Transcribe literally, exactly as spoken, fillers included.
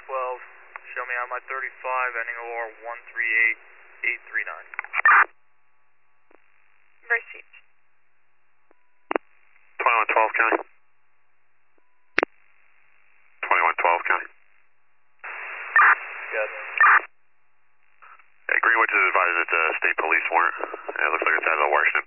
twelve. Show me on my thirty-five, ending O R one three eight eight three nine. Received. twenty-one twelve, County. twenty-one twelve, County. Got it. Yeah, Greenwich is advised that the state police warrant. It looks like it's out of the Washington